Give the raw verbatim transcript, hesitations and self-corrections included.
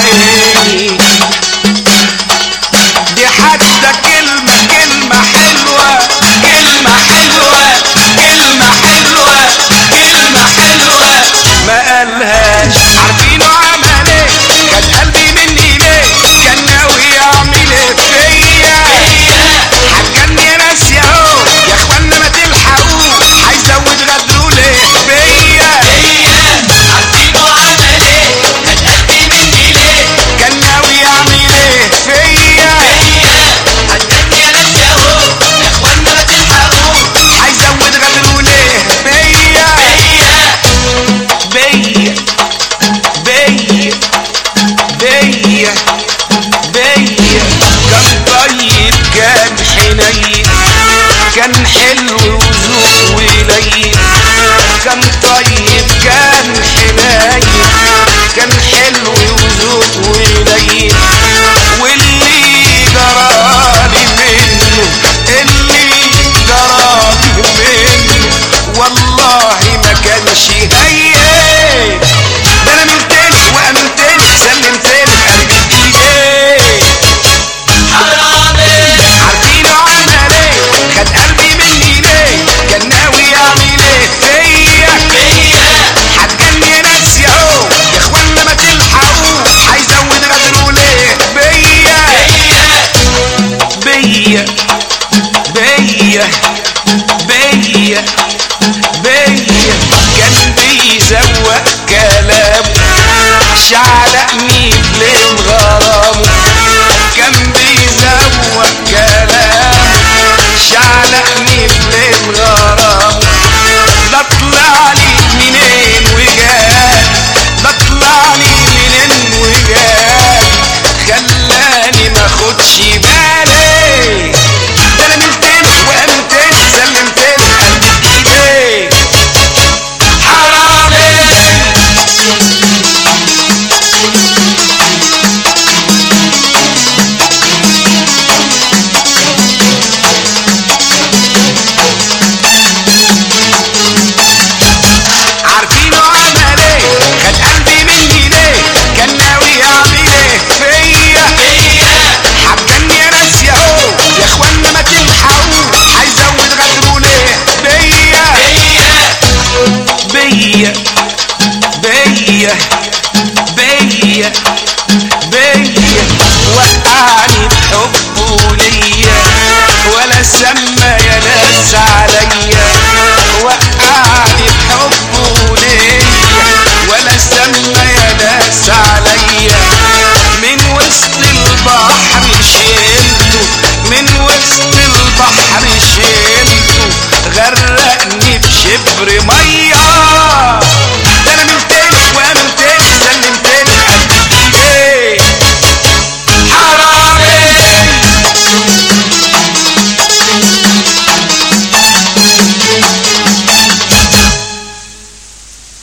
عيني دي حتى كلمة كلمة حلوة كلمة حلوة كلمة حلوة كلمة حلوة ما قالهاش. عارفينه عمل ايه؟ خد قلبي مني ليه؟ كان ناوي يعمل ايه فيا؟ هتجني ناس ياهو يا اخوانا ما تلحقوه هيزود غدره ليه بيا؟ عارفينه عمل ايه؟ خد قلبي مني ليه؟ كان ناوي يعمل ايه فيا؟ هتجني ناس ياهو يا اخوانا ما تلحقوه هيزود غدره ليه بيا؟ بيا بيا بيا بيا كان طيب كان حنين كان حلو وذوق ولين كان طيب كان حنين كان حلو وذوق ولين واللي جرالي منه اللي جرالي منه والله ما كانش هين. ده انا منتلي وامنتلي سلمتلي قلبي بايديه. حرامي عارفينه عمل ايه؟ خد قلبي مني ليه؟ كان ناوي يعمل ايه فيا؟ هتجني ناس ياهو يا اخوانا ما تلحقوه هيزود غدره ليه بيا؟ بيا بيا بيا بيا كان بيزوق كلامه شعر